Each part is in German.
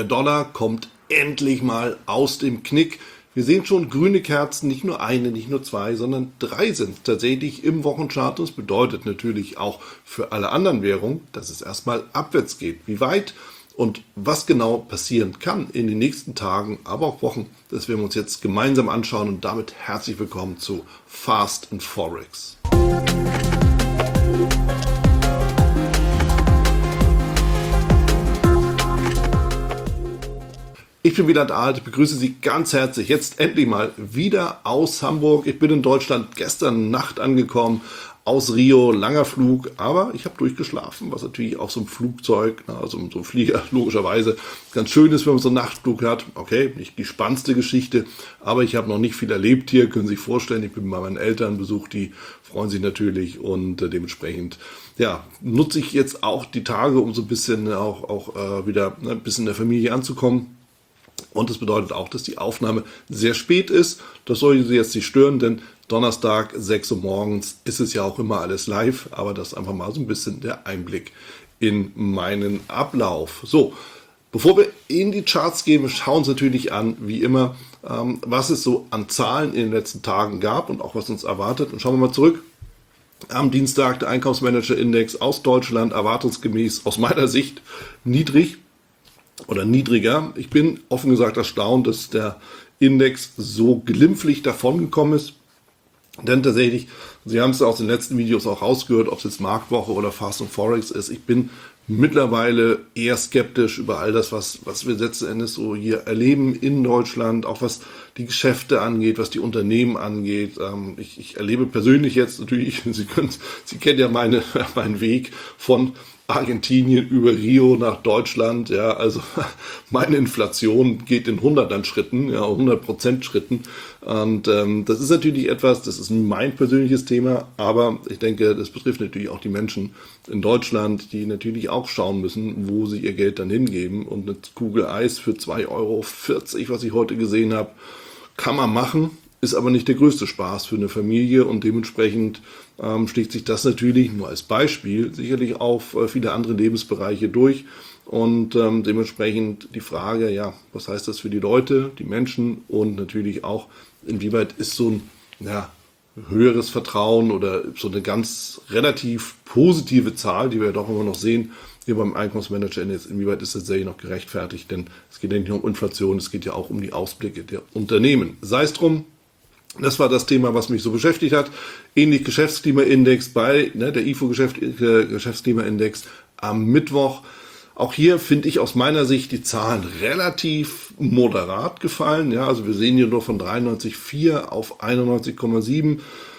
Der Dollar kommt endlich mal aus dem Knick. Wir sehen schon grüne Kerzen, nicht nur eine, nicht nur zwei, sondern drei sind tatsächlich im Wochenchart. Das bedeutet natürlich auch für alle anderen Währungen, dass es erstmal abwärts geht. Wie weit und was genau passieren kann in den nächsten Tagen, aber auch Wochen, das werden wir uns jetzt gemeinsam anschauen und damit herzlich willkommen zu Fast and Forex. Ich bin Wieland Alt, ich begrüße Sie ganz herzlich, jetzt endlich mal wieder aus Hamburg. Ich bin in Deutschland gestern Nacht angekommen, aus Rio, langer Flug, aber ich habe durchgeschlafen, was natürlich auch so ein Flugzeug, also so ein Flieger logischerweise ganz schön ist, wenn man so einen Nachtflug hat. Okay, nicht die spannendste Geschichte, aber ich habe noch nicht viel erlebt hier, können Sie sich vorstellen. Ich bin bei meinen Eltern besucht, die freuen sich natürlich und dementsprechend ja, nutze ich jetzt auch die Tage, um so ein bisschen auch wieder ein bisschen in der Familie anzukommen. Und das bedeutet auch, dass die Aufnahme sehr spät ist. Das soll Sie jetzt nicht stören, denn Donnerstag, 6 Uhr morgens, ist es ja auch immer alles live. Aber das ist einfach mal so ein bisschen der Einblick in meinen Ablauf. So, bevor wir in die Charts gehen, schauen wir uns natürlich an, wie immer, was es so an Zahlen in den letzten Tagen gab und auch was uns erwartet. Und schauen wir mal zurück. Am Dienstag der Einkaufsmanager-Index aus Deutschland, erwartungsgemäß aus meiner Sicht niedrig. Oder niedriger. Ich bin offen gesagt erstaunt, dass der Index so glimpflich davongekommen ist. Denn tatsächlich, Sie haben es aus den letzten Videos auch rausgehört, ob es jetzt Marktwoche oder Fast and Forex ist. Ich bin mittlerweile eher skeptisch über all das, was wir letzten Endes so hier erleben in Deutschland, auch was die Geschäfte angeht, was die Unternehmen angeht. Ich erlebe persönlich jetzt natürlich, Sie kennen ja meinen Weg von Argentinien über Rio nach Deutschland, ja, also meine Inflation geht in 100 Schritten, ja, 100% Schritten und das ist natürlich etwas, das ist mein persönliches Thema, aber ich denke, das betrifft natürlich auch die Menschen in Deutschland, die natürlich auch schauen müssen, wo sie ihr Geld dann hingeben und eine Kugel Eis für 2,40 Euro, was ich heute gesehen habe, kann man machen. Ist aber nicht der größte Spaß für eine Familie und dementsprechend schlägt sich das natürlich nur als Beispiel sicherlich auf viele andere Lebensbereiche durch und dementsprechend die Frage, ja, was heißt das für die Leute, die Menschen und natürlich auch, inwieweit ist so ein höheres Vertrauen oder so eine ganz relativ positive Zahl, die wir ja doch immer noch sehen, hier beim Einkaufsmanager-Index, inwieweit ist das tatsächlich noch gerechtfertigt, denn es geht ja nicht nur um Inflation, es geht ja auch um die Ausblicke der Unternehmen. Sei es drum. Das war das Thema, was mich so beschäftigt hat. Ähnlich Geschäftsklimaindex der IFO Geschäftsklimaindex am Mittwoch. Auch hier finde ich aus meiner Sicht die Zahlen relativ moderat gefallen. Ja, also wir sehen hier nur von 93,4 auf 91,7.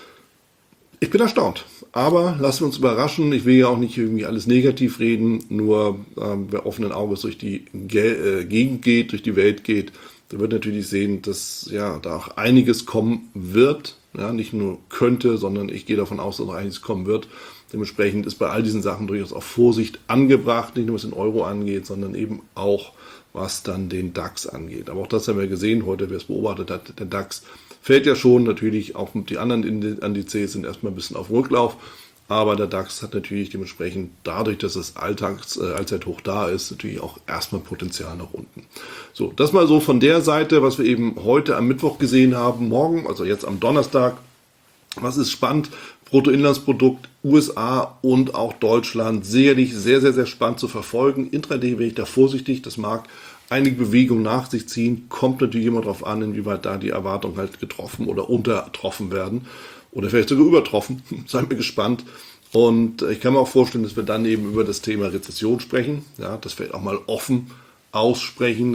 Ich bin erstaunt, aber lassen wir uns überraschen. Ich will ja auch nicht irgendwie alles negativ reden, nur wer offenen Auges durch die Gegend geht, durch die Welt geht, der wird natürlich sehen, dass ja da auch einiges kommen wird. Ja, nicht nur könnte, sondern ich gehe davon aus, dass auch einiges kommen wird. Dementsprechend ist bei all diesen Sachen durchaus auch Vorsicht angebracht, nicht nur was den Euro angeht, sondern eben auch was dann den DAX angeht. Aber auch das haben wir gesehen, heute, wer es beobachtet hat, der DAX fällt ja schon, natürlich auch die anderen Indizes sind erstmal ein bisschen auf Rücklauf. Aber der DAX hat natürlich dementsprechend, dadurch, dass das Allzeithoch da ist, natürlich auch erstmal Potenzial nach unten. So, das mal so von der Seite, was wir eben heute am Mittwoch gesehen haben, morgen, also jetzt am Donnerstag. Was ist spannend? Bruttoinlandsprodukt, USA und auch Deutschland, sicherlich sehr, sehr, sehr spannend zu verfolgen. Intraday bin ich da vorsichtig, das mag einige Bewegungen nach sich ziehen, kommt natürlich immer darauf an, inwieweit da die Erwartungen halt getroffen oder untertroffen werden. Oder vielleicht sogar übertroffen. Seid mir gespannt. Und ich kann mir auch vorstellen, dass wir dann eben über das Thema Rezession sprechen. Ja, das vielleicht auch mal offen aussprechen.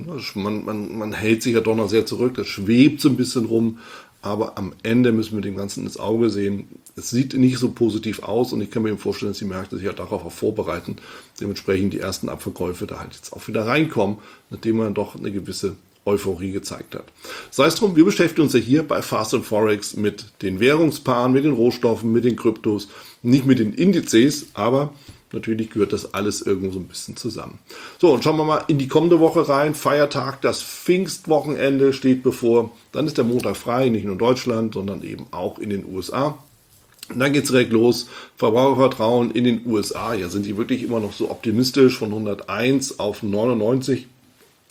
Man hält sich ja doch noch sehr zurück. Das schwebt so ein bisschen rum. Aber am Ende müssen wir dem Ganzen ins Auge sehen. Es sieht nicht so positiv aus. Und ich kann mir eben vorstellen, dass die Märkte sich ja darauf auch vorbereiten. Dementsprechend die ersten Abverkäufe da halt jetzt auch wieder reinkommen, nachdem man doch eine gewisse Euphorie gezeigt hat. Sei es drum, wir beschäftigen uns ja hier bei Fast and Forex mit den Währungspaaren, mit den Rohstoffen, mit den Kryptos, nicht mit den Indizes, aber natürlich gehört das alles irgendwo so ein bisschen zusammen. So, und schauen wir mal in die kommende Woche rein. Feiertag, das Pfingstwochenende steht bevor. Dann ist der Montag frei, nicht nur in Deutschland, sondern eben auch in den USA. Und dann geht es direkt los. Verbrauchervertrauen in den USA. Ja, sind die wirklich immer noch so optimistisch von 101 auf 99?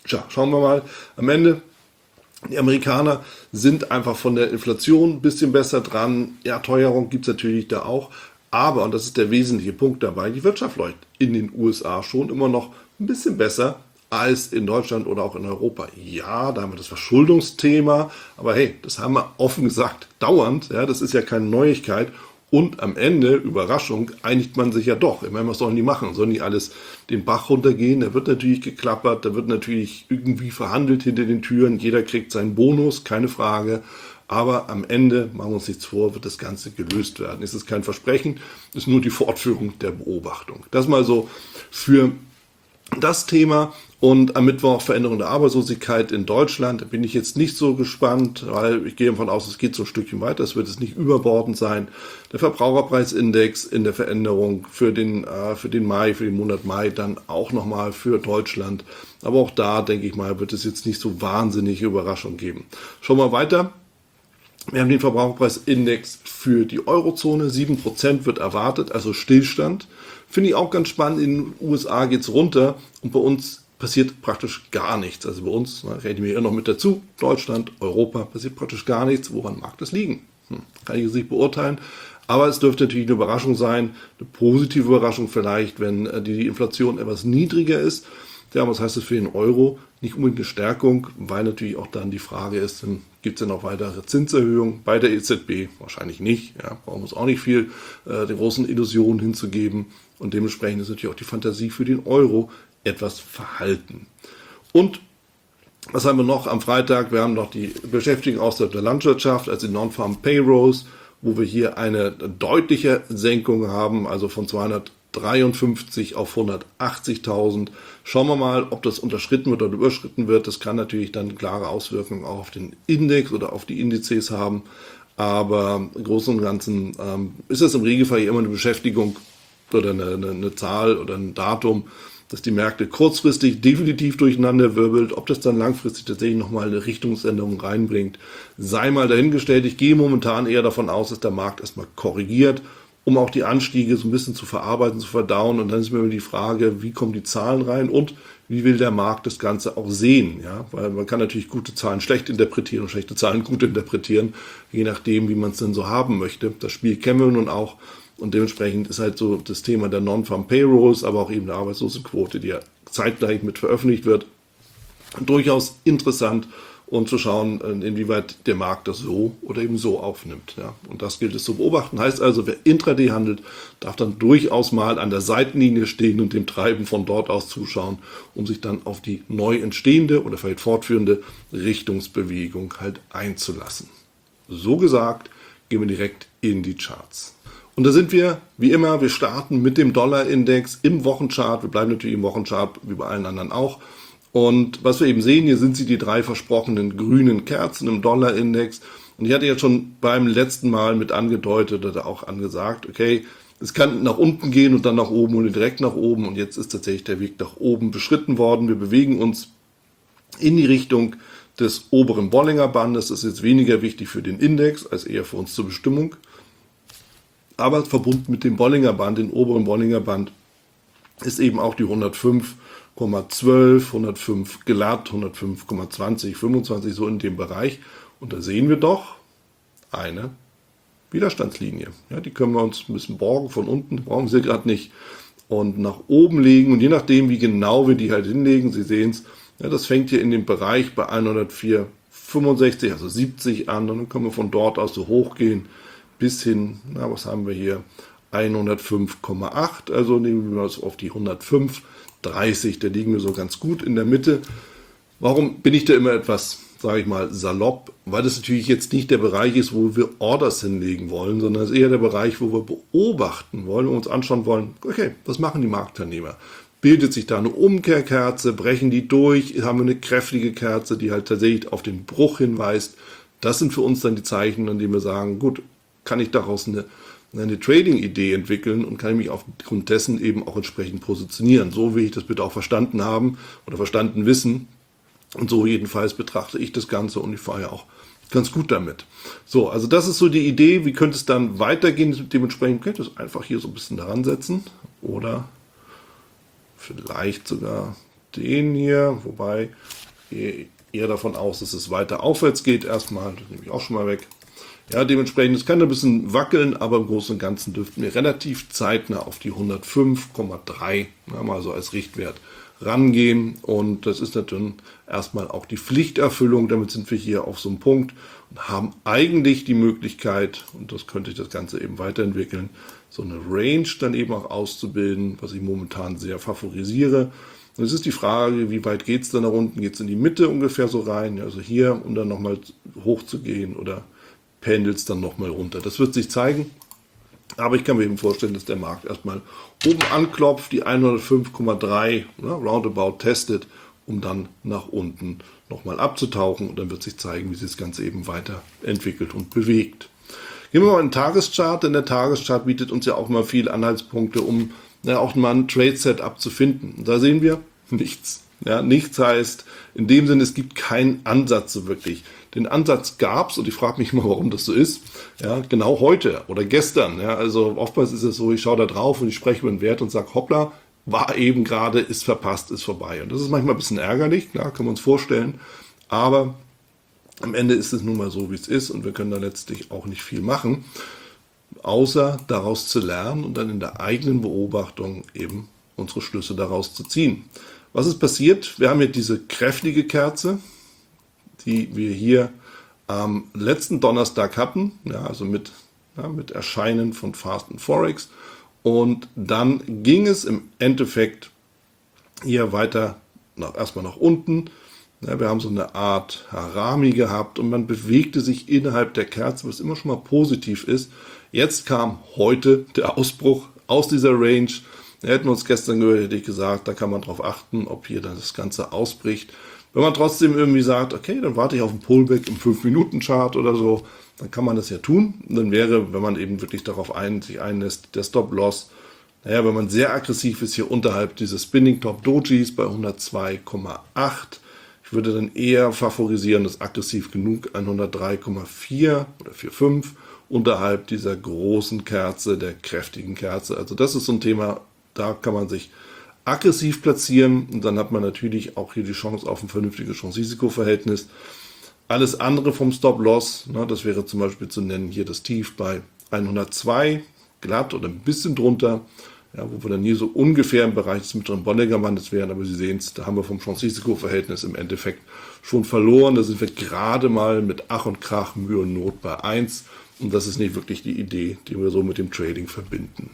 Tja, schauen wir mal. Am Ende, die Amerikaner sind einfach von der Inflation ein bisschen besser dran. Ja, Teuerung gibt es natürlich da auch. Aber, und das ist der wesentliche Punkt dabei, die Wirtschaft läuft in den USA schon immer noch ein bisschen besser als in Deutschland oder auch in Europa. Ja, da haben wir das Verschuldungsthema, aber hey, das haben wir offen gesagt dauernd. Ja, das ist ja keine Neuigkeit. Und am Ende, Überraschung, einigt man sich ja doch. Ich meine, was sollen die machen? Sollen die alles den Bach runtergehen? Da wird natürlich geklappert, da wird natürlich irgendwie verhandelt hinter den Türen. Jeder kriegt seinen Bonus, keine Frage. Aber am Ende, machen wir uns nichts vor, wird das Ganze gelöst werden. Es ist kein Versprechen, es ist nur die Fortführung der Beobachtung. Das mal so für das Thema. Und am Mittwoch Veränderung der Arbeitslosigkeit in Deutschland. Da bin ich jetzt nicht so gespannt, weil ich gehe davon aus, es geht so ein Stückchen weiter. Es wird es nicht überbordend sein. Der Verbraucherpreisindex in der Veränderung für den Mai, für den Monat Mai, dann auch nochmal für Deutschland. Aber auch da, denke ich mal, wird es jetzt nicht so wahnsinnige Überraschung geben. Schauen wir weiter. Wir haben den Verbraucherpreisindex für die Eurozone. 7% wird erwartet, also Stillstand. Finde ich auch ganz spannend. In den USA geht es runter und bei uns passiert praktisch gar nichts. Also bei uns, reden wir ja noch mit dazu, Deutschland, Europa, passiert praktisch gar nichts. Woran mag das liegen? Kann ich jetzt nicht beurteilen. Aber es dürfte natürlich eine Überraschung sein, eine positive Überraschung vielleicht, wenn die Inflation etwas niedriger ist. Ja, was heißt das für den Euro? Nicht unbedingt eine Stärkung, weil natürlich auch dann die Frage ist, gibt es denn noch weitere Zinserhöhungen bei der EZB? Wahrscheinlich nicht. Ja, brauchen wir uns auch nicht viel den großen Illusionen hinzugeben. Und dementsprechend ist natürlich auch die Fantasie für den Euro etwas verhalten. Und was haben wir noch am Freitag? Wir haben noch die Beschäftigung außerhalb der Landwirtschaft, also die Non-Farm Payrolls, wo wir hier eine deutliche Senkung haben, also von 253 auf 180.000. Schauen wir mal, ob das unterschritten wird oder überschritten wird. Das kann natürlich dann klare Auswirkungen auch auf den Index oder auf die Indizes haben. Aber im Großen und Ganzen ist das im Regelfall immer eine Beschäftigung oder eine Zahl oder ein Datum, dass die Märkte kurzfristig definitiv durcheinander wirbelt. Ob das dann langfristig tatsächlich nochmal eine Richtungsänderung reinbringt, sei mal dahingestellt. Ich gehe momentan eher davon aus, dass der Markt erstmal korrigiert, um auch die Anstiege so ein bisschen zu verarbeiten, zu verdauen. Und dann ist mir immer die Frage, wie kommen die Zahlen rein und wie will der Markt das Ganze auch sehen? Ja? Weil man kann natürlich gute Zahlen schlecht interpretieren und schlechte Zahlen gut interpretieren, je nachdem, wie man es denn so haben möchte. Das Spiel kennen wir nun auch. Und dementsprechend ist halt so das Thema der Non-Farm Payrolls, aber auch eben der Arbeitslosenquote, die ja zeitgleich mit veröffentlicht wird, durchaus interessant, um zu schauen, inwieweit der Markt das so oder eben so aufnimmt. Ja. Und das gilt es zu beobachten. Heißt also, wer Intraday handelt, darf dann durchaus mal an der Seitenlinie stehen und dem Treiben von dort aus zuschauen, um sich dann auf die neu entstehende oder vielleicht fortführende Richtungsbewegung halt einzulassen. So gesagt, gehen wir direkt in die Charts. Und da sind wir, wie immer, wir starten mit dem Dollarindex im Wochenchart. Wir bleiben natürlich im Wochenchart, wie bei allen anderen auch. Und was wir eben sehen, hier sind sie die 3 versprochenen grünen Kerzen im Dollarindex. Und ich hatte ja schon beim letzten Mal mit angedeutet oder auch angesagt, okay, es kann nach unten gehen und dann nach oben oder direkt nach oben. Und jetzt ist tatsächlich der Weg nach oben beschritten worden. Wir bewegen uns in die Richtung des oberen Bollinger Bandes. Das ist jetzt weniger wichtig für den Index als eher für uns zur Bestimmung. Aber verbunden mit dem Bollinger Band, dem oberen Bollinger Band, ist eben auch die 105,12, 105 glatt, 105,20, 25 so in dem Bereich. Und da sehen wir doch eine Widerstandslinie. Ja, die können wir uns ein bisschen borgen von unten, brauchen sie gerade nicht. Und nach oben legen und je nachdem, wie genau wir die halt hinlegen, Sie sehen es, ja, das fängt hier in dem Bereich bei 104,65, also 70 an. Und dann können wir von dort aus so hochgehen bis hin, na, was haben wir hier, 105,8, also nehmen wir uns auf die 105,30, da liegen wir so ganz gut in der Mitte. Warum bin ich da immer etwas, sage ich mal, salopp? Weil das natürlich jetzt nicht der Bereich ist, wo wir Orders hinlegen wollen, sondern es ist eher der Bereich, wo wir beobachten wollen und uns anschauen wollen, okay, was machen die Marktteilnehmer? Bildet sich da eine Umkehrkerze, brechen die durch, haben wir eine kräftige Kerze, die halt tatsächlich auf den Bruch hinweist. Das sind für uns dann die Zeichen, an denen wir sagen, gut, kann ich daraus eine Trading-Idee entwickeln und kann ich mich aufgrund dessen eben auch entsprechend positionieren. So will ich das bitte auch verstanden haben oder verstanden wissen. Und so jedenfalls betrachte ich das Ganze und ich fahre ja auch ganz gut damit. So, also das ist so die Idee. Wie könnte es dann weitergehen? Dementsprechend könnte ich das einfach hier so ein bisschen daran setzen oder vielleicht sogar den hier, wobei eher davon aus, dass es weiter aufwärts geht erstmal, das nehme ich auch schon mal weg. Ja, dementsprechend, es kann ein bisschen wackeln, aber im Großen und Ganzen dürften wir relativ zeitnah auf die 105,3, mal so als Richtwert rangehen. Und das ist natürlich erstmal auch die Pflichterfüllung. Damit sind wir hier auf so einem Punkt und haben eigentlich die Möglichkeit, und das könnte ich das Ganze eben weiterentwickeln, so eine Range dann eben auch auszubilden, was ich momentan sehr favorisiere. Und es ist die Frage, wie weit geht es dann nach unten? Geht es in die Mitte ungefähr so rein? Also hier, um dann nochmal hoch zu gehen, oder pendelt es dann nochmal runter? Das wird sich zeigen. Aber ich kann mir eben vorstellen, dass der Markt erstmal oben anklopft, die 105,3 roundabout testet, um dann nach unten nochmal abzutauchen. Und dann wird sich zeigen, wie sich das Ganze eben weiterentwickelt und bewegt. Gehen wir mal in den Tageschart, denn der Tageschart bietet uns ja auch mal viele Anhaltspunkte, um auch mal ein Trade-Setup zu finden. Und da sehen wir nichts. Ja, nichts heißt, in dem Sinne, es gibt keinen Ansatz so wirklich. Den Ansatz gab es, und ich frage mich mal, warum das so ist, ja, genau heute oder gestern. Ja, also oftmals ist es so, ich schaue da drauf und ich spreche über den Wert und sage, hoppla, war eben gerade, ist verpasst, ist vorbei. Und das ist manchmal ein bisschen ärgerlich, klar, können wir uns vorstellen, aber am Ende ist es nun mal so, wie es ist, und wir können da letztlich auch nicht viel machen, außer daraus zu lernen und dann in der eigenen Beobachtung eben unsere Schlüsse daraus zu ziehen. Was ist passiert? Wir haben hier diese kräftige Kerze, die wir hier am letzten Donnerstag hatten, ja, also mit Erscheinen von Fast and Forex. Und dann ging es im Endeffekt hier weiter erstmal nach unten. Ja, wir haben so eine Art Harami gehabt und man bewegte sich innerhalb der Kerze, was immer schon mal positiv ist. Jetzt kam heute der Ausbruch aus dieser Range. Hätten wir uns gestern gehört, hätte ich gesagt, da kann man drauf achten, ob hier dann das Ganze ausbricht. Wenn man trotzdem irgendwie sagt, okay, dann warte ich auf einen Pullback im 5-Minuten-Chart oder so, dann kann man das ja tun. Und dann wäre, wenn man eben wirklich darauf sich einlässt, der Stop-Loss, wenn man sehr aggressiv ist, hier unterhalb dieses Spinning-Top-Dojis bei 102,8. Ich würde dann eher favorisieren, das aggressiv genug 103,4 oder 4,5 unterhalb dieser großen Kerze, der kräftigen Kerze. Also das ist so ein Thema, da kann man sich aggressiv platzieren und dann hat man natürlich auch hier die Chance auf ein vernünftiges Chance-Risiko-Verhältnis. Alles andere vom Stop-Loss, das wäre zum Beispiel zu nennen hier das Tief bei 102, glatt oder ein bisschen drunter, ja, wo wir dann hier so ungefähr im Bereich des mittleren Bollinger-Bandes wären, aber Sie sehen es, da haben wir vom Chance-Risiko-Verhältnis im Endeffekt schon verloren. Da sind wir gerade mal mit Ach und Krach, Mühe und Not bei 1 und das ist nicht wirklich die Idee, die wir so mit dem Trading verbinden.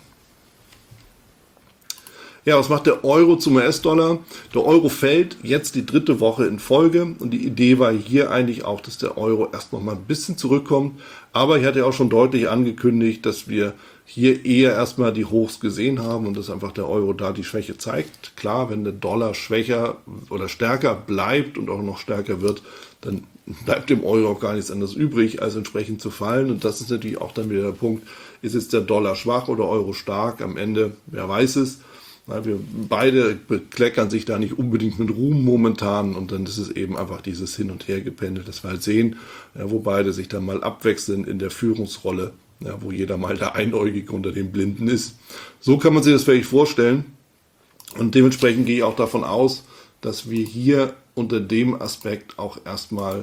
Ja, was macht der Euro zum US-Dollar? Der Euro fällt jetzt die dritte Woche in Folge und die Idee war hier eigentlich auch, dass der Euro erst noch mal ein bisschen zurückkommt. Aber ich hatte ja auch schon deutlich angekündigt, dass wir hier eher erstmal die Hochs gesehen haben und dass einfach der Euro da die Schwäche zeigt. Klar, wenn der Dollar schwächer oder stärker bleibt und auch noch stärker wird, dann bleibt dem Euro auch gar nichts anderes übrig, als entsprechend zu fallen. Und das ist natürlich auch dann wieder der Punkt, ist jetzt der Dollar schwach oder Euro stark? Am Ende, wer weiß es. Wir beide bekleckern sich da nicht unbedingt mit Ruhm momentan und dann ist es eben einfach dieses Hin- und Hergependel, das wir halt sehen, wo beide sich dann mal abwechseln in der Führungsrolle, wo jeder mal der Einäugige unter den Blinden ist. So kann man sich das vielleicht vorstellen und dementsprechend gehe ich auch davon aus, dass wir hier unter dem Aspekt auch erstmal,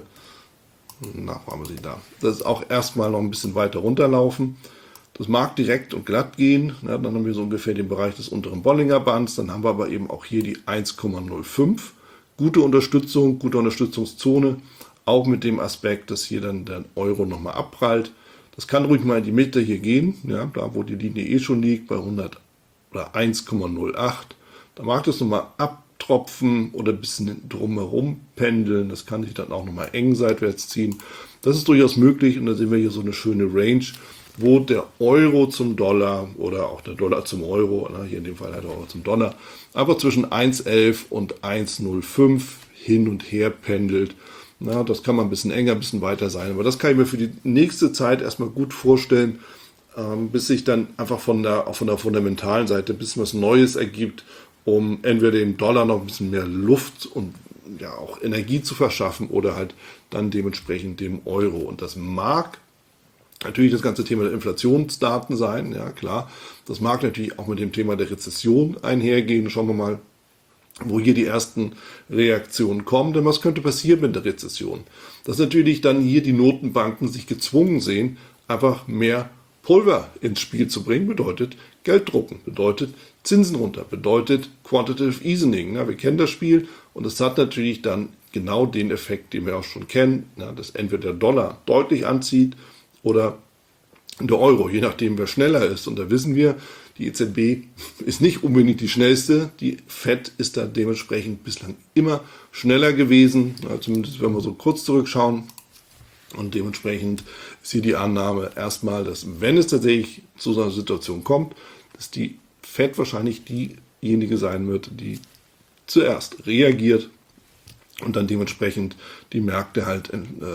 das auch erstmal noch ein bisschen weiter runterlaufen. Das mag direkt und glatt gehen, dann haben wir so ungefähr den Bereich des unteren Bollinger Bands, dann haben wir aber eben auch hier die 1,05. Gute Unterstützung, gute Unterstützungszone, auch mit dem Aspekt, dass hier dann der Euro nochmal abprallt. Das kann ruhig mal in die Mitte hier gehen, da wo die Linie schon liegt, bei 100 oder 1,08. Da mag das nochmal abtropfen oder ein bisschen drumherum pendeln. Das kann sich dann auch nochmal eng seitwärts ziehen. Das ist durchaus möglich und da sehen wir hier so eine schöne Range, wo der Euro zum Dollar oder auch der Dollar zum Euro, hier in dem Fall halt der Euro zum Dollar, aber zwischen 1,11 und 1,05 hin und her pendelt. Das kann man ein bisschen enger, ein bisschen weiter sein, aber das kann ich mir für die nächste Zeit erstmal gut vorstellen, bis sich dann einfach von der fundamentalen Seite ein bisschen was Neues ergibt, um entweder dem Dollar noch ein bisschen mehr Luft und auch Energie zu verschaffen oder halt dann dementsprechend dem Euro. Und das mag natürlich das ganze Thema der Inflationsdaten sein, ja klar. Das mag natürlich auch mit dem Thema der Rezession einhergehen. Schauen wir mal, wo hier die ersten Reaktionen kommen. Denn was könnte passieren mit der Rezession? Dass natürlich dann hier die Notenbanken sich gezwungen sehen, einfach mehr Pulver ins Spiel zu bringen, bedeutet Geld drucken, bedeutet Zinsen runter, bedeutet Quantitative Easing. Na, wir kennen das Spiel und es hat natürlich dann genau den Effekt, den wir auch schon kennen, na, dass entweder der Dollar deutlich anzieht oder der Euro, je nachdem wer schneller ist. Und da wissen wir, die EZB ist nicht unbedingt die schnellste, die FED ist da dementsprechend bislang immer schneller gewesen, ja, zumindest wenn wir so kurz zurückschauen. Und dementsprechend ist hier die Annahme erstmal, dass wenn es tatsächlich zu so einer Situation kommt, dass die FED wahrscheinlich diejenige sein wird, die zuerst reagiert und dann dementsprechend die Märkte halt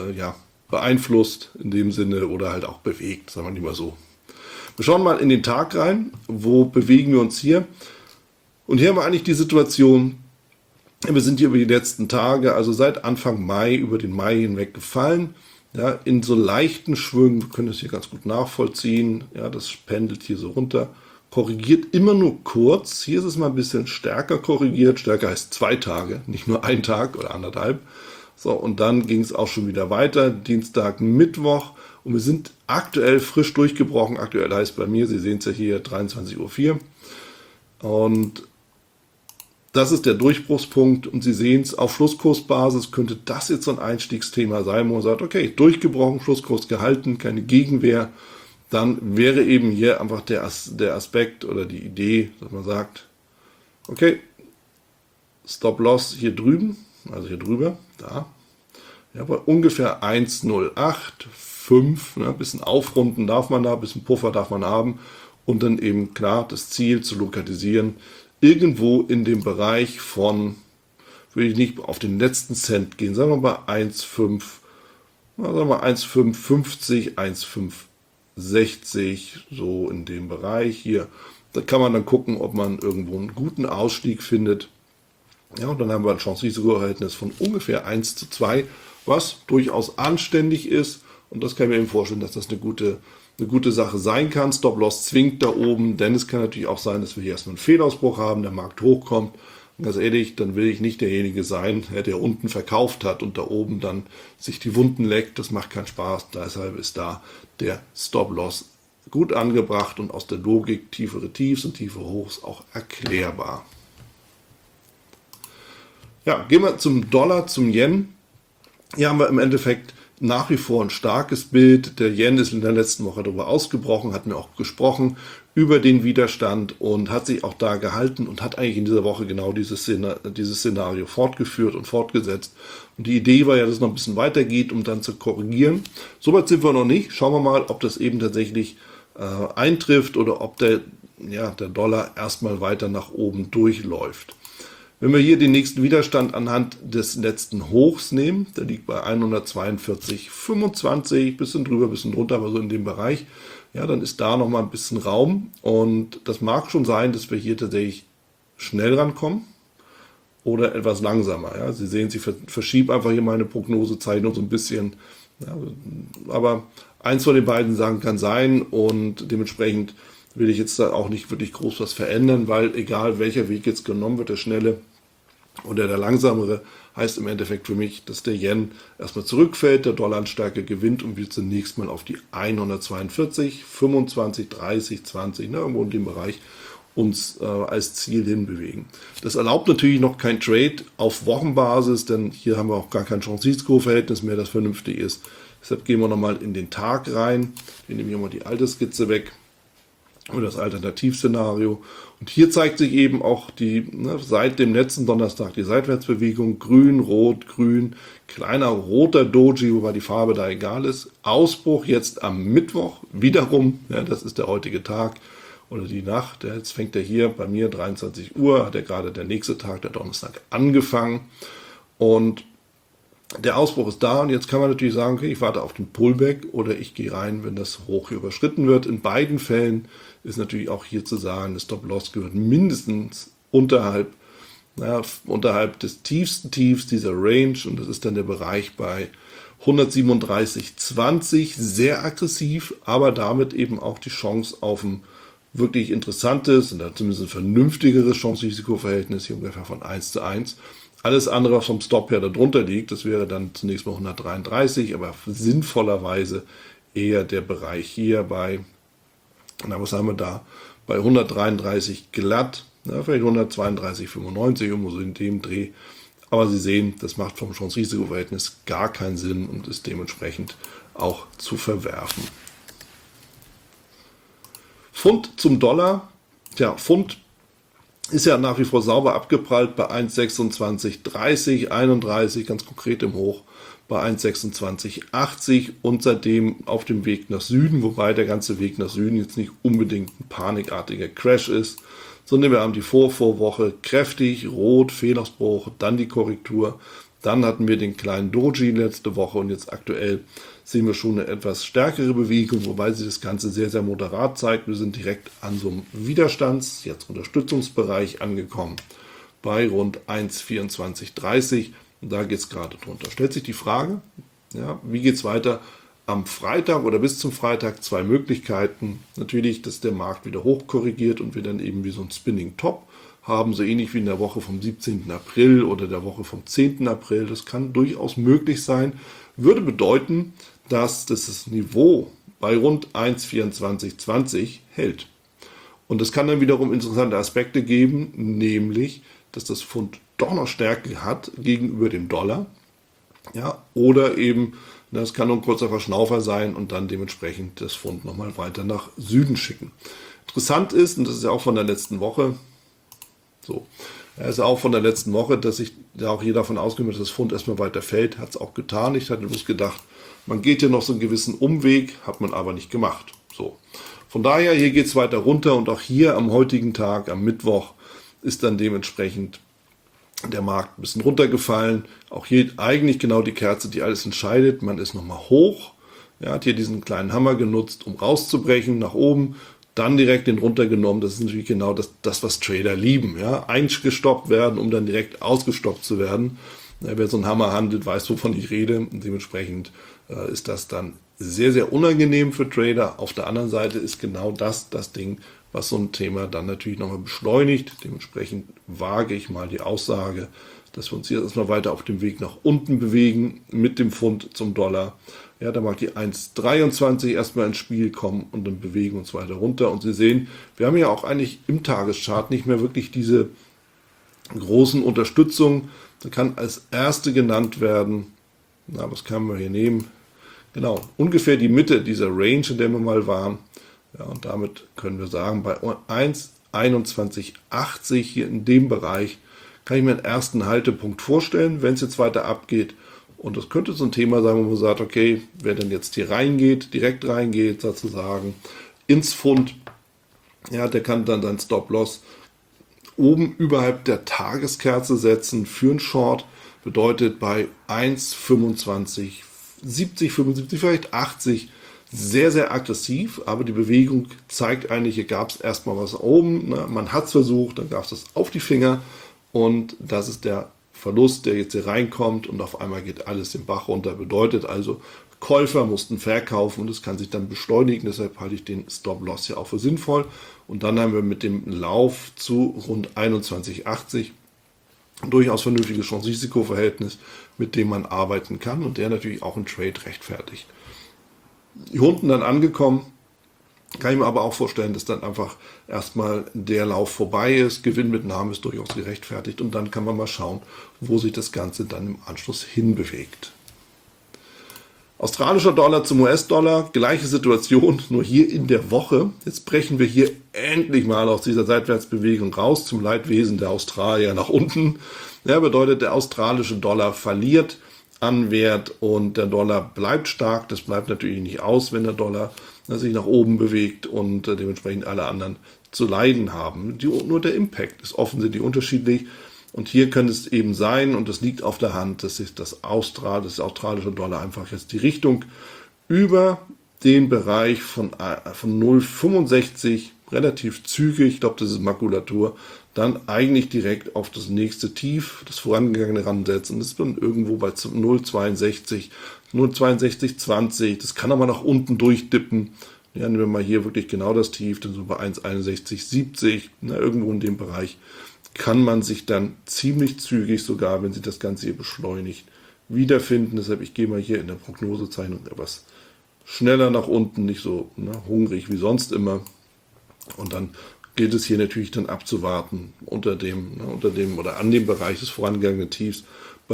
beeinflusst in dem Sinne oder halt auch bewegt, sagen wir nicht mal so. Wir schauen mal in den Tag rein, wo bewegen wir uns hier? Und hier haben wir eigentlich die Situation, wir sind hier über die letzten Tage, also seit Anfang Mai, über den Mai hinweg gefallen, ja, in so leichten Schwüngen, wir können das hier ganz gut nachvollziehen, ja, das pendelt hier so runter, korrigiert immer nur kurz, hier ist es mal ein bisschen stärker korrigiert, stärker heißt 2 Tage, nicht nur 1 Tag oder 1,5. So, und dann ging es auch schon wieder weiter, Dienstag, Mittwoch, und wir sind aktuell frisch durchgebrochen, aktuell heißt bei mir, Sie sehen es ja hier, 23:04 Uhr, und das ist der Durchbruchspunkt und Sie sehen es, auf Schlusskursbasis könnte das jetzt so ein Einstiegsthema sein, wo man sagt, okay, durchgebrochen, Schlusskurs gehalten, keine Gegenwehr, dann wäre eben hier einfach der Aspekt oder die Idee, dass man sagt, okay, Stop-Loss hier drüben, also hier drüber, da, ja, bei ungefähr 1,08,5, ne, ein bisschen aufrunden darf man da, ein bisschen Puffer darf man haben und dann eben klar das Ziel zu lokalisieren, irgendwo in dem Bereich von, will ich nicht auf den letzten Cent gehen, sagen wir mal 1,5, sagen wir mal 1,550, 1,560, so in dem Bereich hier. Da kann man dann gucken, ob man irgendwo einen guten Ausstieg findet. Ja, und dann haben wir ein Chance-Risiko-Verhältnis von ungefähr 1:2, was durchaus anständig ist. Und das kann ich mir eben vorstellen, dass das eine gute Sache sein kann. Stop-Loss zwingt da oben, denn es kann natürlich auch sein, dass wir hier erstmal einen Fehlausbruch haben, der Markt hochkommt. Und ganz ehrlich, dann will ich nicht derjenige sein, der unten verkauft hat und da oben dann sich die Wunden leckt. Das macht keinen Spaß. Deshalb ist da der Stop-Loss gut angebracht und aus der Logik tiefere Tiefs und tiefere Hochs auch erklärbar. Ja, gehen wir zum Dollar, zum Yen. Hier haben wir im Endeffekt nach wie vor ein starkes Bild. Der Yen ist in der letzten Woche darüber ausgebrochen, hatten wir auch gesprochen, über den Widerstand und hat sich auch da gehalten und hat eigentlich in dieser Woche genau dieses Szenario fortgeführt und fortgesetzt. Und die Idee war ja, dass es noch ein bisschen weitergeht, um dann zu korrigieren. Soweit sind wir noch nicht. Schauen wir mal, ob das eben tatsächlich eintrifft oder ob der Dollar erstmal weiter nach oben durchläuft. Wenn wir hier den nächsten Widerstand anhand des letzten Hochs nehmen, der liegt bei 142,25, bisschen drüber, bisschen drunter, aber so in dem Bereich, ja, dann ist da nochmal ein bisschen Raum und das mag schon sein, dass wir hier tatsächlich schnell rankommen oder etwas langsamer. Ja. Sie sehen, ich verschiebe einfach hier meine Prognosezeichnung so ein bisschen, ja, aber eins von den beiden Sachen kann sein und dementsprechend will ich jetzt da auch nicht wirklich groß was verändern, weil egal welcher Weg jetzt genommen wird, der schnelle oder der langsamere, heißt im Endeffekt für mich, dass der Yen erstmal zurückfällt, der Dollar an Stärke gewinnt und wir zunächst mal auf die 142, 25, 30, 20, irgendwo in dem Bereich uns als Ziel hinbewegen. Das erlaubt natürlich noch kein Trade auf Wochenbasis, denn hier haben wir auch gar kein Chance-Risiko-Verhältnis mehr, das vernünftig ist. Deshalb gehen wir nochmal in den Tag rein. Wir nehmen hier mal die alte Skizze weg. Oder das Alternativszenario. Und hier zeigt sich eben auch seit dem letzten Donnerstag die Seitwärtsbewegung. Grün, Rot, Grün, kleiner roter Doji, wobei die Farbe da egal ist. Ausbruch jetzt am Mittwoch wiederum. Ja, das ist der heutige Tag oder die Nacht. Ja, jetzt fängt er hier bei mir 23 Uhr, hat ja gerade der nächste Tag, der Donnerstag, angefangen. Und der Ausbruch ist da und jetzt kann man natürlich sagen, okay, ich warte auf den Pullback oder ich gehe rein, wenn das Hoch hier überschritten wird. In beiden Fällen ist natürlich auch hier zu sagen, das Stop-Loss gehört mindestens unterhalb des tiefsten Tiefs dieser Range und das ist dann der Bereich bei 137,20, sehr aggressiv, aber damit eben auch die Chance auf ein wirklich interessantes und zumindest ein vernünftigeres Chance-Risiko-Verhältnis, hier ungefähr von 1:1. Alles andere, was vom Stop her darunter liegt, das wäre dann zunächst mal 133, aber sinnvollerweise eher der Bereich hier bei, was haben wir da, bei 133 glatt, vielleicht 132,95, irgendwo so in dem Dreh. Aber Sie sehen, das macht vom Chance-Risiko-Verhältnis gar keinen Sinn und ist dementsprechend auch zu verwerfen. Pfund zum Dollar. Tja, Pfund ist ja nach wie vor sauber abgeprallt bei 1,2630, 31, ganz konkret im Hoch bei 1,2680 und seitdem auf dem Weg nach Süden, wobei der ganze Weg nach Süden jetzt nicht unbedingt ein panikartiger Crash ist, sondern wir haben die Vorwoche kräftig, rot, Fehlausbruch, dann die Korrektur, dann hatten wir den kleinen Doji letzte Woche und jetzt aktuell sehen wir schon eine etwas stärkere Bewegung, wobei sich das Ganze sehr, sehr moderat zeigt. Wir sind direkt an so einem Widerstands-, jetzt Unterstützungsbereich angekommen bei rund 1,2430 und da geht es gerade drunter. Stellt sich die Frage, ja, wie geht es weiter am Freitag oder bis zum Freitag? Zwei Möglichkeiten. Natürlich, dass der Markt wieder hochkorrigiert und wir dann eben wie so ein Spinning Top haben, so ähnlich wie in der Woche vom 17. April oder der Woche vom 10. April. Das kann durchaus möglich sein. Würde bedeuten, dass das Niveau bei rund 1,2420 hält. Und das kann dann wiederum interessante Aspekte geben, nämlich, dass das Pfund doch noch Stärke hat gegenüber dem Dollar. Ja, oder eben, das kann nur ein kurzer Verschnaufer sein und dann dementsprechend das Pfund nochmal weiter nach Süden schicken. Interessant ist, und das ist ja auch von der letzten Woche, dass sich ja auch hier davon ausgeht, dass das Pfund erstmal weiter fällt, hat es auch getan. Ich hatte bloß gedacht, man geht ja noch so einen gewissen Umweg, hat man aber nicht gemacht. So. Von daher, hier geht es weiter runter und auch hier am heutigen Tag, am Mittwoch, ist dann dementsprechend der Markt ein bisschen runtergefallen. Auch hier eigentlich genau die Kerze, die alles entscheidet. Man ist nochmal hoch, hat hier diesen kleinen Hammer genutzt, um rauszubrechen nach oben, dann direkt den runtergenommen. Das ist natürlich genau das was Trader lieben. Ja? Eingestoppt werden, um dann direkt ausgestoppt zu werden. Wer so einen Hammer handelt, weiß, wovon ich rede. Und dementsprechend ist das dann sehr, sehr unangenehm für Trader. Auf der anderen Seite ist genau das Ding, was so ein Thema dann natürlich nochmal beschleunigt. Dementsprechend wage ich mal die Aussage, dass wir uns hier erstmal weiter auf dem Weg nach unten bewegen mit dem Pfund zum Dollar. Ja, da mag die 1,23 erstmal ins Spiel kommen und dann bewegen wir uns weiter runter. Und Sie sehen, wir haben ja auch eigentlich im Tageschart nicht mehr wirklich diese großen Unterstützungen. Da kann als erste genannt werden, was können wir hier nehmen? Genau, ungefähr die Mitte dieser Range, in der wir mal waren. Ja, und damit können wir sagen, bei 1,2180 hier in dem Bereich kann ich mir einen ersten Haltepunkt vorstellen, wenn es jetzt weiter abgeht. Und das könnte so ein Thema sein, wo man sagt, okay, wer denn jetzt hier reingeht, direkt reingeht sozusagen ins Pfund, ja, der kann dann seinen Stop-Loss oben überhalb der Tageskerze setzen für einen Short. Bedeutet bei 1,25, 70, 75, vielleicht 80 sehr, sehr aggressiv, aber die Bewegung zeigt eigentlich, hier gab es erstmal was oben, ne? Man hat es versucht, dann gab es das auf die Finger und das ist der Verlust, der jetzt hier reinkommt und auf einmal geht alles den Bach runter. Bedeutet also, Käufer mussten verkaufen und es kann sich dann beschleunigen, deshalb halte ich den Stop-Loss ja auch für sinnvoll. Und dann haben wir mit dem Lauf zu rund 21,80 durchaus vernünftiges Chance-Risiko-Verhältnis, mit dem man arbeiten kann und der natürlich auch einen Trade rechtfertigt. Hier unten dann angekommen, kann ich mir aber auch vorstellen, dass dann einfach erstmal der Lauf vorbei ist, Gewinnmitnahme ist durchaus gerechtfertigt und dann kann man mal schauen, wo sich das Ganze dann im Anschluss hinbewegt. Australischer Dollar zum US-Dollar, gleiche Situation, nur hier in der Woche. Jetzt brechen wir hier endlich mal aus dieser Seitwärtsbewegung raus zum Leidwesen der Australier nach unten. Ja, bedeutet, der australische Dollar verliert an Wert und der Dollar bleibt stark. Das bleibt natürlich nicht aus, wenn der Dollar sich nach oben bewegt und dementsprechend alle anderen zu leiden haben. Nur der Impact ist offensichtlich unterschiedlich. Und hier könnte es eben sein, und das liegt auf der Hand, dass sich das australische Dollar einfach jetzt die Richtung über den Bereich von 0,65 relativ zügig, ich glaube, das ist Makulatur, dann eigentlich direkt auf das nächste Tief, das vorangegangene ransetzt. Und das ist dann irgendwo bei 0,62, 0,6220. Das kann aber nach unten durchdippen. Ja, nehmen wir mal hier wirklich genau das Tief, dann so bei 1,6170, irgendwo in dem Bereich, kann man sich dann ziemlich zügig sogar, wenn sich das Ganze hier beschleunigt, wiederfinden. Deshalb, ich gehe mal hier in der Prognosezeichnung etwas schneller nach unten, nicht so hungrig wie sonst immer. Und dann gilt es hier natürlich dann abzuwarten unter dem oder an dem Bereich des vorangegangenen Tiefs bei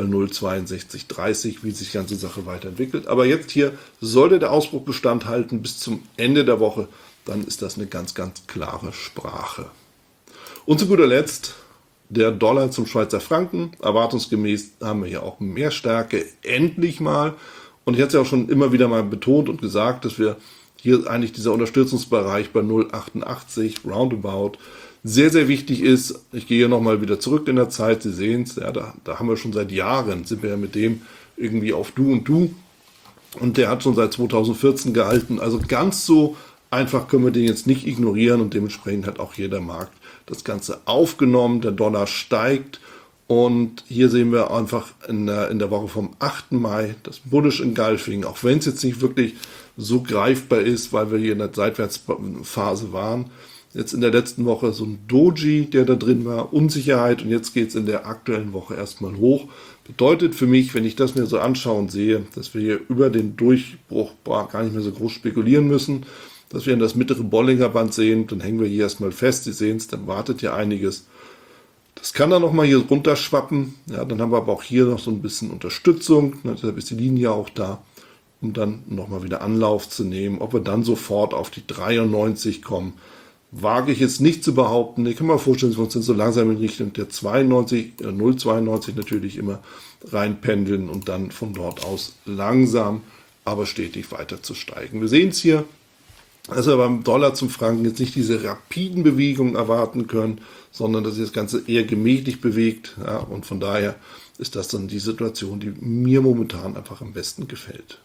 0,6230, wie sich die ganze Sache weiterentwickelt. Aber jetzt hier sollte der Ausbruch Bestand halten bis zum Ende der Woche, dann ist das eine ganz, ganz klare Sprache. Und zu guter Letzt der Dollar zum Schweizer Franken. Erwartungsgemäß haben wir hier auch mehr Stärke, endlich mal. Und ich hatte es ja auch schon immer wieder mal betont und gesagt, dass wir hier eigentlich dieser Unterstützungsbereich bei 0,88 roundabout sehr, sehr wichtig ist. Ich gehe hier nochmal wieder zurück in der Zeit. Sie sehen es, ja, da haben wir schon seit Jahren, sind wir ja mit dem irgendwie auf Du und Du. Und der hat schon seit 2014 gehalten. Also ganz so einfach können wir den jetzt nicht ignorieren und dementsprechend hat auch hier der Markt das Ganze aufgenommen. Der Dollar steigt und hier sehen wir einfach in der Woche vom 8. Mai das Bullish Engulfing, auch wenn es jetzt nicht wirklich so greifbar ist, weil wir hier in der Seitwärtsphase waren. Jetzt in der letzten Woche so ein Doji, der da drin war, Unsicherheit und jetzt geht es in der aktuellen Woche erstmal hoch. Bedeutet für mich, wenn ich das mir so anschaue und sehe, dass wir hier über den Durchbruch gar nicht mehr so groß spekulieren müssen, dass wir in das mittlere Bollinger Band sehen, dann hängen wir hier erstmal fest. Sie sehen es, dann wartet ja einiges. Das kann dann nochmal hier runterschwappen. Ja, dann haben wir aber auch hier noch so ein bisschen Unterstützung. Deshalb ist die Linie auch da, um dann nochmal wieder Anlauf zu nehmen. Ob wir dann sofort auf die 93 kommen, wage ich jetzt nicht zu behaupten. Ich kann mir vorstellen, dass wir uns dann so langsam in Richtung der 92, 0,92 natürlich immer reinpendeln und dann von dort aus langsam, aber stetig weiter zu steigen. Wir sehen es hier, dass wir beim Dollar zum Franken jetzt nicht diese rapiden Bewegungen erwarten können, sondern dass sich das Ganze eher gemächlich bewegt. Ja, und von daher ist das dann die Situation, die mir momentan einfach am besten gefällt.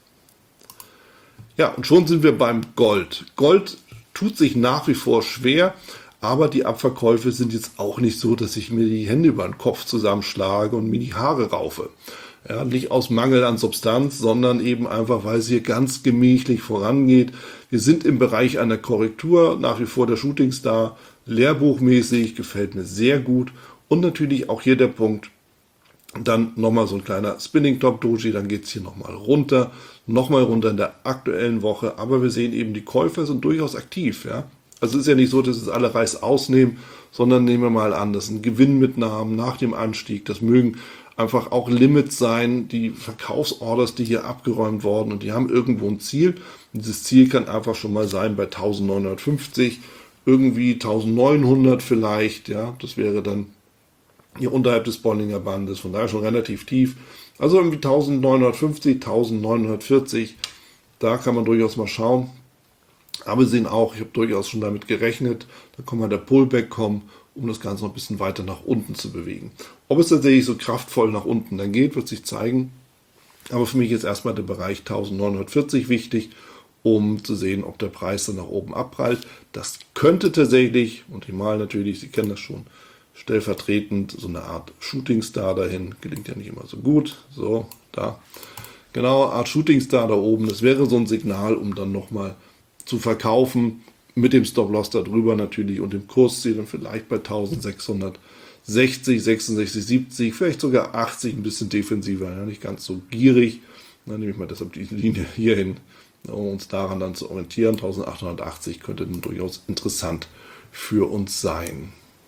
Ja, und schon sind wir beim Gold. Gold tut sich nach wie vor schwer, aber die Abverkäufe sind jetzt auch nicht so, dass ich mir die Hände über den Kopf zusammenschlage und mir die Haare raufe. Ja, nicht aus Mangel an Substanz, sondern eben einfach, weil es hier ganz gemächlich vorangeht. Wir sind im Bereich einer Korrektur, nach wie vor der Shootingstar, lehrbuchmäßig, gefällt mir sehr gut. Und natürlich auch hier der Punkt, dann nochmal so ein kleiner Spinning Top Doji, dann geht es hier nochmal runter in der aktuellen Woche. Aber wir sehen eben, die Käufer sind durchaus aktiv. Ja? Also es ist ja nicht so, dass es alle Reis ausnehmen, sondern nehmen wir mal an, das sind Gewinnmitnahmen nach dem Anstieg. Das mögen einfach auch Limits sein, die Verkaufsorders, die hier abgeräumt wurden und die haben irgendwo ein Ziel. Und dieses Ziel kann einfach schon mal sein bei 1950, irgendwie 1900 vielleicht, ja, das wäre dann hier unterhalb des Bollinger Bandes, von daher schon relativ tief. Also irgendwie 1950, 1940, da kann man durchaus mal schauen. Aber wir sehen auch, ich habe durchaus schon damit gerechnet, da kann mal der Pullback kommen, um das Ganze noch ein bisschen weiter nach unten zu bewegen. Ob es tatsächlich so kraftvoll nach unten dann geht, wird sich zeigen. Aber für mich ist erstmal der Bereich 1940 wichtig, um zu sehen, ob der Preis dann nach oben abprallt. Das könnte tatsächlich, und ich mal natürlich, Sie kennen das schon, stellvertretend so eine Art Shootingstar dahin, gelingt ja nicht immer so gut. So, da. Genau, Art Shootingstar da oben, das wäre so ein Signal, um dann nochmal zu verkaufen, mit dem Stop-Loss da drüber natürlich und dem Kursziel dann vielleicht bei 1660, 66, 70, vielleicht sogar 80, ein bisschen defensiver, ja, nicht ganz so gierig. Dann nehme ich mal deshalb die Linie hier hin, um uns daran dann zu orientieren. 1880 könnte dann durchaus interessant für uns sein.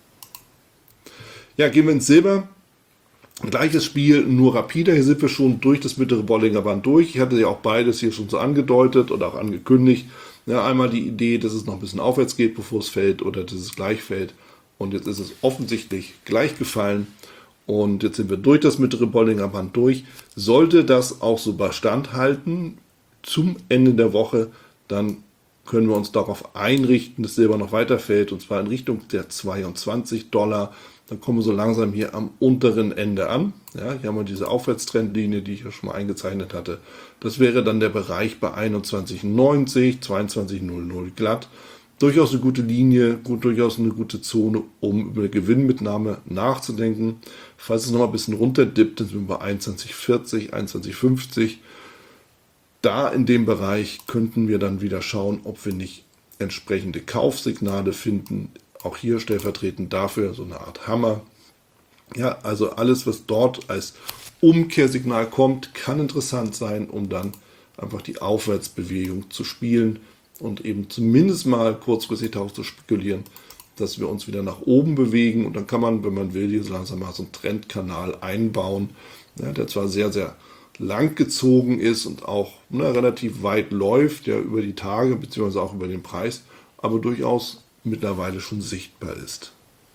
Ja, gehen wir ins Silber. Gleiches Spiel, nur rapider. Hier sind wir schon durch das mittlere Bollinger Band durch. Ich hatte ja auch beides hier schon so angedeutet oder auch angekündigt. Ja, einmal die Idee, dass es noch ein bisschen aufwärts geht, bevor es fällt oder dass es gleich fällt. Und jetzt ist es offensichtlich gleich gefallen. Und jetzt sind wir durch das mittlere Bollinger Band durch. Sollte das auch so Bestand halten zum Ende der Woche, dann können wir uns darauf einrichten, dass Silber noch weiter fällt. Und zwar in Richtung der $22. Dann kommen wir so langsam hier am unteren Ende an. Ja, hier haben wir diese Aufwärtstrendlinie, die ich ja schon mal eingezeichnet hatte. Das wäre dann der Bereich bei 21,90, 22,00 glatt. Durchaus eine gute Linie, durchaus eine gute Zone, um über Gewinnmitnahme nachzudenken. Falls es noch mal ein bisschen runterdippt, dann sind wir bei 21,40, 21,50. da in dem Bereich könnten wir dann wieder schauen, ob wir nicht entsprechende Kaufsignale finden. Auch hier stellvertretend dafür so eine Art Hammer. Ja, also alles, was dort als Umkehrsignal kommt, kann interessant sein, um dann einfach die Aufwärtsbewegung zu spielen und eben zumindest mal kurzfristig darauf zu spekulieren, dass wir uns wieder nach oben bewegen. Und dann kann man, wenn man will, hier so langsam mal so einen Trendkanal einbauen, ja, der zwar sehr, sehr lang gezogen ist und auch relativ weit läuft, der über die Tage bzw. auch über den Preis, aber durchaus mittlerweile schon sichtbar ist.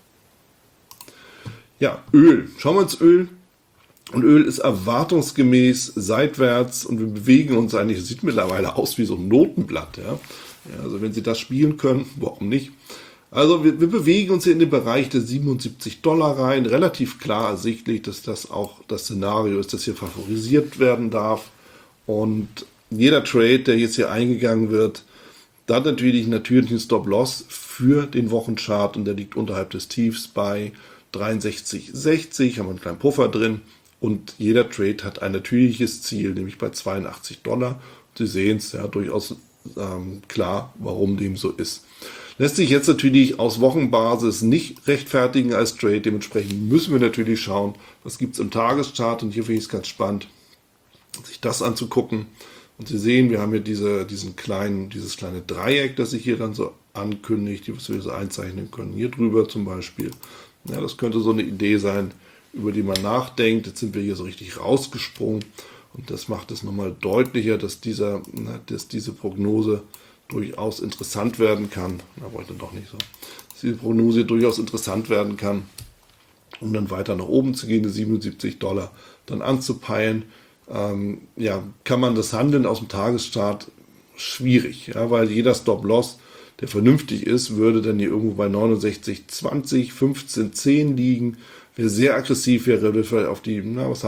Ja, Öl. Schauen wir ins Öl. Und Öl ist erwartungsgemäß seitwärts und wir bewegen uns eigentlich, es sieht mittlerweile aus wie so ein Notenblatt. Ja? Ja, also wenn Sie das spielen können, warum nicht? Also wir bewegen uns hier in den Bereich der $77 rein, relativ klar ersichtlich, dass das auch das Szenario ist, das hier favorisiert werden darf. Und jeder Trade, der jetzt hier eingegangen wird, da hat natürlich einen Stop-Loss für den Wochenchart und der liegt unterhalb des Tiefs bei 63,60, haben wir einen kleinen Puffer drin. Und jeder Trade hat ein natürliches Ziel, nämlich bei $82. Sie sehen es ja durchaus klar, warum dem so ist. Lässt sich jetzt natürlich aus Wochenbasis nicht rechtfertigen als Trade. Dementsprechend müssen wir natürlich schauen, was gibt es im Tageschart. Und hier finde ich es ganz spannend, sich das anzugucken. Und Sie sehen, wir haben hier dieses kleine Dreieck, das sich hier dann so ankündigt, was wir so einzeichnen können. Hier drüber zum Beispiel. Ja, das könnte so eine Idee sein, über die man nachdenkt. Jetzt sind wir hier so richtig rausgesprungen und das macht es nochmal deutlicher, dass diese Prognose durchaus interessant werden kann. Da wollte doch nicht so. Dass diese Prognose durchaus interessant werden kann, um dann weiter nach oben zu gehen, die $77 dann anzupeilen. Kann man das Handeln aus dem Tagesstart schwierig, ja, weil jeder Stop-Loss, der vernünftig ist, würde dann hier irgendwo bei 69,20, 15,10 liegen. Wer sehr aggressiv wäre, würde vielleicht auf die,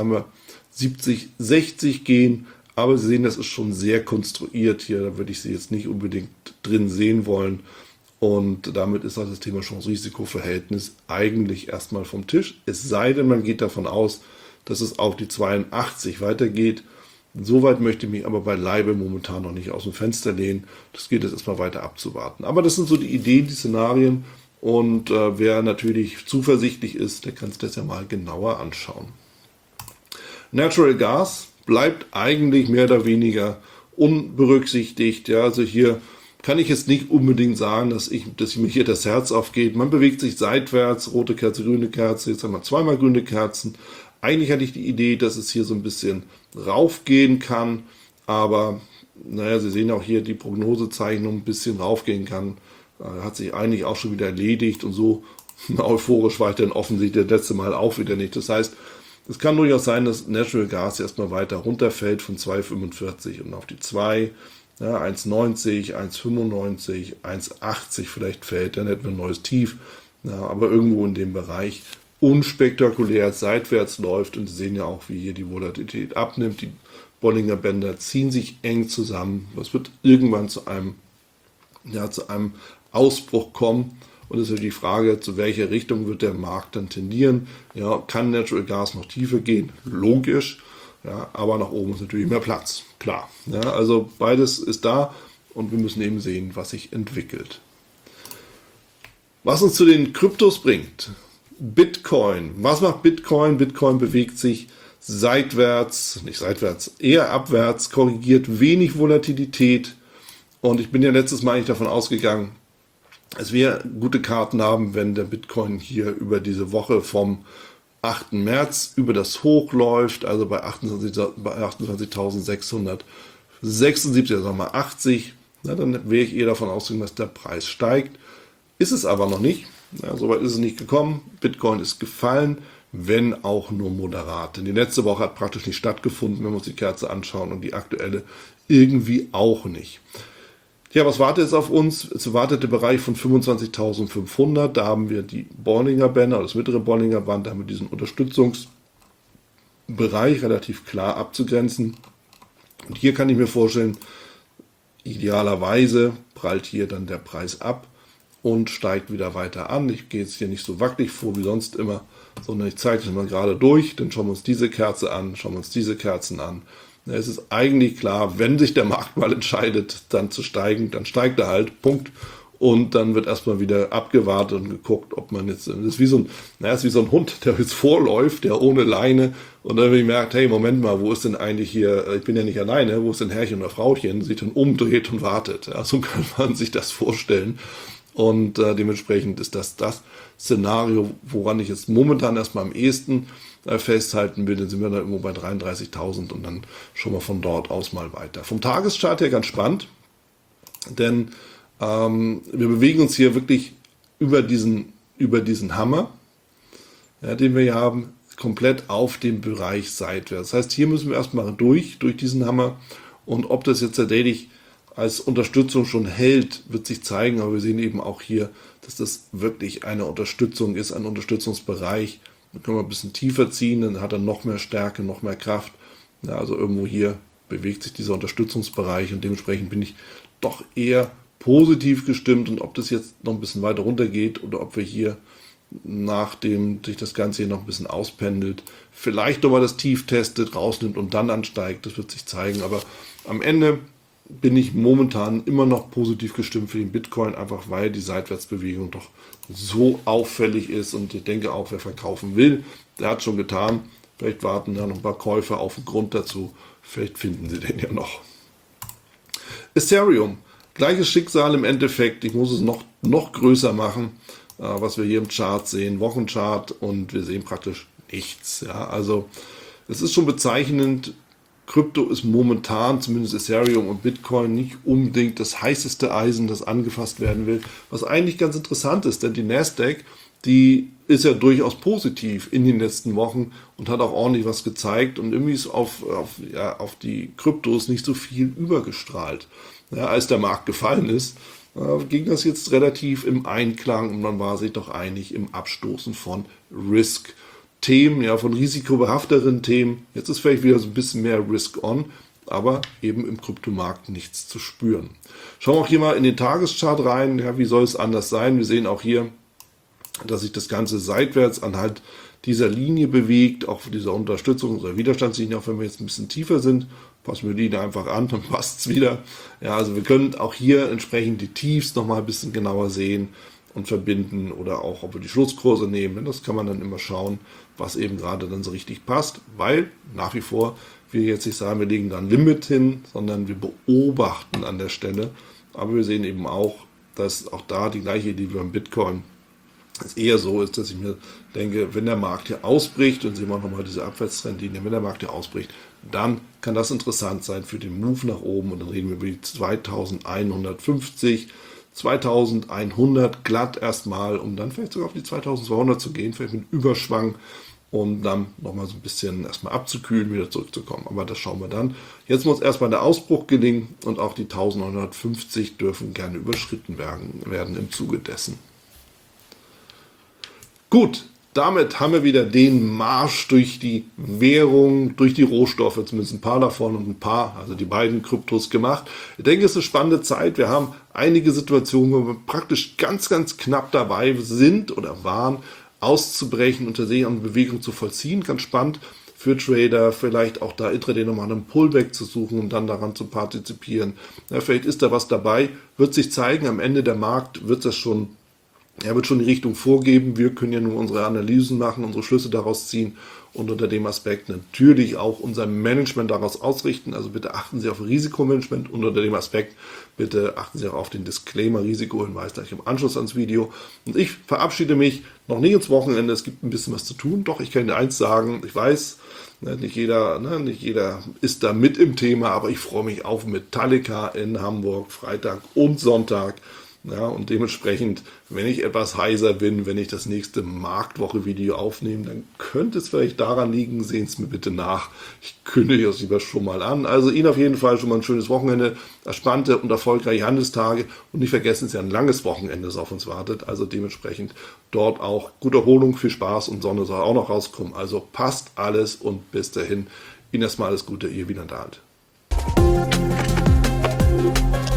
70,60 gehen. Aber Sie sehen, das ist schon sehr konstruiert hier. Da würde ich Sie jetzt nicht unbedingt drin sehen wollen. Und damit ist auch das Thema Chance-Risiko-Verhältnis eigentlich erstmal vom Tisch. Es sei denn, man geht davon aus, dass es auf die 82 weitergeht. Soweit möchte ich mich aber beileibe momentan noch nicht aus dem Fenster lehnen. Das gilt jetzt erstmal weiter abzuwarten. Aber das sind so die Ideen, die Szenarien. Und wer natürlich zuversichtlich ist, der kann sich das ja mal genauer anschauen. Natural Gas bleibt eigentlich mehr oder weniger unberücksichtigt. Ja, also hier kann ich jetzt nicht unbedingt sagen, dass mir hier das Herz aufgeht. Man bewegt sich seitwärts, rote Kerze, grüne Kerze, jetzt haben wir zweimal grüne Kerzen. Eigentlich hatte ich die Idee, dass es hier so ein bisschen raufgehen kann, aber Sie sehen auch hier die Prognosezeichnung ein bisschen raufgehen kann. Hat sich eigentlich auch schon wieder erledigt und so euphorisch war ich dann offensichtlich das letzte Mal auch wieder nicht. Das heißt, es kann durchaus sein, dass Natural Gas erstmal weiter runterfällt von 2,45 und auf die 2, 1,90, 1,95, 1,80 vielleicht fällt, dann hätten wir ein neues Tief, aber irgendwo in dem Bereich unspektakulär seitwärts läuft und Sie sehen ja auch, wie hier die Volatilität abnimmt, die Bollinger Bänder ziehen sich eng zusammen, das wird irgendwann zu einem Ausbruch kommen. Und es ist die Frage, zu welcher Richtung wird der Markt dann tendieren. Ja, kann Natural Gas noch tiefer gehen? Logisch. Ja, aber nach oben ist natürlich mehr Platz. Klar. Ja, also beides ist da und wir müssen eben sehen, was sich entwickelt. Was uns zu den Kryptos bringt. Bitcoin. Was macht Bitcoin? Bitcoin bewegt sich eher abwärts, korrigiert wenig Volatilität. Und ich bin ja letztes Mal eigentlich davon ausgegangen, dass wir gute Karten haben, wenn der Bitcoin hier über diese Woche vom 8. März über das Hoch läuft, also bei 28.676, also mal 80. Dann wäre ich eher davon ausgegangen, dass der Preis steigt. Ist es aber noch nicht. Soweit ist es nicht gekommen. Bitcoin ist gefallen, wenn auch nur moderat. Denn die letzte Woche hat praktisch nicht stattgefunden, wenn wir uns die Kerze anschauen und die aktuelle irgendwie auch nicht. Ja, was wartet jetzt auf uns? Es wartet der Bereich von 25.500. Da haben wir die Bollinger Bänder, das mittlere Bollinger Band, da haben wir diesen Unterstützungsbereich relativ klar abzugrenzen. Und hier kann ich mir vorstellen, idealerweise prallt hier dann der Preis ab und steigt wieder weiter an. Ich gehe jetzt hier nicht so wackelig vor wie sonst immer, sondern ich zeige es mal gerade durch. Dann schauen wir uns diese Kerze an, schauen wir uns diese Kerzen an. Es ist eigentlich klar, wenn sich der Markt mal entscheidet, dann zu steigen, dann steigt er halt, Punkt. Und dann wird erstmal wieder abgewartet und geguckt, ob man jetzt, das ist wie so ein Hund, der jetzt vorläuft, der ohne Leine, und dann merkt, hey, Moment mal, wo ist denn eigentlich hier, ich bin ja nicht alleine, wo ist denn Herrchen oder Frauchen, sich dann umdreht und wartet. Ja, so kann man sich das vorstellen. Und dementsprechend ist das Szenario, woran ich jetzt momentan erstmal am ehesten festhalten will. Dann sind wir da irgendwo bei 33.000 und dann schauen wir von dort aus mal weiter. Vom Tageschart her ganz spannend, denn wir bewegen uns hier wirklich über diesen Hammer, ja, den wir hier haben, komplett auf dem Bereich seitwärts. Das heißt, hier müssen wir erstmal durch diesen Hammer, und ob das jetzt tatsächlich als Unterstützung schon hält, wird sich zeigen, aber wir sehen eben auch hier, dass das wirklich eine Unterstützung ist, ein Unterstützungsbereich. Dann können wir ein bisschen tiefer ziehen, dann hat er noch mehr Stärke, noch mehr Kraft. Ja, also irgendwo hier bewegt sich dieser Unterstützungsbereich, und dementsprechend bin ich doch eher positiv gestimmt, und ob das jetzt noch ein bisschen weiter runter geht oder ob wir hier, nachdem sich das Ganze hier noch ein bisschen auspendelt, vielleicht nochmal das Tief testet, rausnimmt und dann ansteigt, das wird sich zeigen. Aber am Ende bin ich momentan immer noch positiv gestimmt für den Bitcoin, einfach weil die Seitwärtsbewegung doch so auffällig ist, und ich denke auch, wer verkaufen will, der hat schon getan. Vielleicht warten da noch ein paar Käufer auf den Grund dazu, vielleicht finden sie den ja noch. Ethereum. Gleiches Schicksal im Endeffekt, ich muss es noch größer machen, was wir hier im Chart sehen, Wochenchart, und wir sehen praktisch nichts. Ja, also es ist schon bezeichnend, Krypto ist momentan, zumindest Ethereum und Bitcoin, nicht unbedingt das heißeste Eisen, das angefasst werden will, was eigentlich ganz interessant ist, denn die Nasdaq, die ist ja durchaus positiv in den letzten Wochen und hat auch ordentlich was gezeigt, und irgendwie ist auf die Kryptos nicht so viel übergestrahlt. Ja, als der Markt gefallen ist, ging das jetzt relativ im Einklang, und man war sich doch einig im Abstoßen von Risk-Themen, ja, von risikobehafteren Themen. Jetzt ist vielleicht wieder so ein bisschen mehr Risk-On, aber eben im Kryptomarkt nichts zu spüren. Schauen wir auch hier mal in den Tageschart rein. Ja, wie soll es anders sein? Wir sehen auch hier, dass sich das Ganze seitwärts anhand dieser Linie bewegt, auch dieser Unterstützungs- oder Widerstandslinie, auch wenn wir jetzt ein bisschen tiefer sind, passen wir die da einfach an, dann passt es wieder. Ja, also wir können auch hier entsprechend die Tiefs nochmal ein bisschen genauer sehen und verbinden, oder auch, ob wir die Schlusskurse nehmen. Das kann man dann immer schauen, was eben gerade dann so richtig passt, weil nach wie vor wir jetzt nicht sagen, wir legen da ein Limit hin, sondern wir beobachten an der Stelle. Aber wir sehen eben auch, dass auch da die gleiche Idee wie beim Bitcoin es eher so ist, dass ich mir denke, wenn der Markt hier ausbricht, und sehen wir nochmal diese Abwärtstrendlinie, wenn der Markt hier ausbricht, dann kann das interessant sein für den Move nach oben, und dann reden wir über die 2150, 2100 glatt erstmal, um dann vielleicht sogar auf die 2200 zu gehen, vielleicht mit Überschwang, um dann nochmal so ein bisschen erstmal abzukühlen, wieder zurückzukommen. Aber das schauen wir dann. Jetzt muss erstmal der Ausbruch gelingen, und auch die 1950 dürfen gerne überschritten werden im Zuge dessen. Gut, damit haben wir wieder den Marsch durch die Währung, durch die Rohstoffe, zumindest ein paar davon und ein paar, also die beiden Kryptos gemacht. Ich denke, es ist eine spannende Zeit. Wir haben einige Situationen, wo wir praktisch ganz, ganz knapp dabei sind oder waren, auszubrechen und tatsächlich eine Bewegung zu vollziehen. Ganz spannend für Trader, vielleicht auch da intraday nochmal einen Pullback zu suchen und dann daran zu partizipieren. Ja, vielleicht ist da was dabei, wird sich zeigen. Am Ende der Markt wird das schon. Er wird schon die Richtung vorgeben. Wir können ja nur unsere Analysen machen, unsere Schlüsse daraus ziehen und unter dem Aspekt natürlich auch unser Management daraus ausrichten. Also bitte achten Sie auf Risikomanagement, und unter dem Aspekt bitte achten Sie auch auf den Disclaimer, Risikohinweis gleich im Anschluss ans Video. Und ich verabschiede mich noch nicht ins Wochenende. Es gibt ein bisschen was zu tun. Doch, ich kann Ihnen eins sagen. Ich weiß, nicht jeder ist da mit im Thema, aber ich freue mich auf Metallica in Hamburg, Freitag und Sonntag. Ja, und dementsprechend, wenn ich etwas heiser bin, wenn ich das nächste Marktwoche-Video aufnehme, dann könnte es vielleicht daran liegen, sehen Sie mir bitte nach. Ich kündige das lieber schon mal an. Also Ihnen auf jeden Fall schon mal ein schönes Wochenende, entspannte und erfolgreiche Handelstage, und nicht vergessen, es ist ja ein langes Wochenende, das auf uns wartet. Also dementsprechend dort auch gute Erholung, viel Spaß, und Sonne soll auch noch rauskommen. Also passt alles, und bis dahin Ihnen erstmal alles Gute, Ihr Wiener Dahlt.